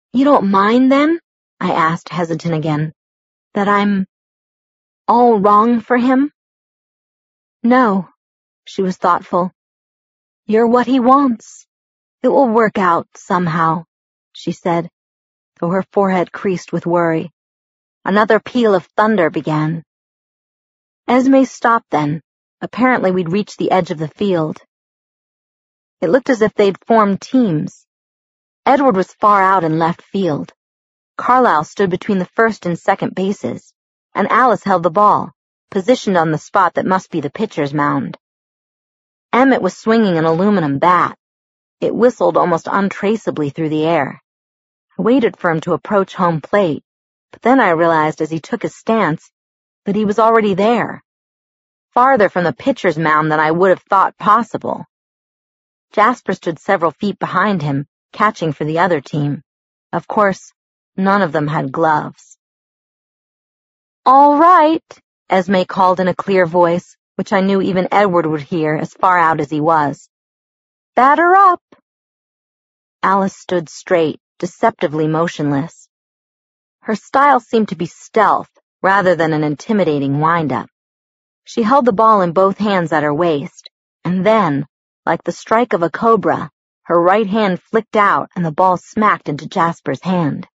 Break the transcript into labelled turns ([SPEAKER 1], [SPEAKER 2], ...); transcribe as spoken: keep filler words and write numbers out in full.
[SPEAKER 1] You don't mind, then? I asked, hesitant again. That I'm all wrong for him? No, she was thoughtful. You're what he wants. It will work out somehow, she said, though her forehead creased with worry. Another peal of thunder began. Esme stopped then. Apparently we'd reached the edge of the field. It looked as if they'd formed teams. Edward was far out in left field. Carlisle stood between the first and second bases, and Alice held the ball, positioned on the spot that must be the pitcher's mound. Emmett was swinging an aluminum bat. It whistled almost untraceably through the air. I waited for him to approach home plate, but then I realized as he took his stance that he was already there, farther from the pitcher's mound than I would have thought possible. Jasper stood several feet behind him, catching for the other team. Of course, none of them had gloves. All right, Esme called in a clear voice, which I knew even Edward would hear as far out as he was. Batter up! Alice stood straight, deceptively motionless. Her style seemed to be stealth rather than an intimidating wind-up. She held the ball in both hands at her waist, and then, like the strike of a cobra, her right hand flicked out and the ball smacked into Jasper's hand.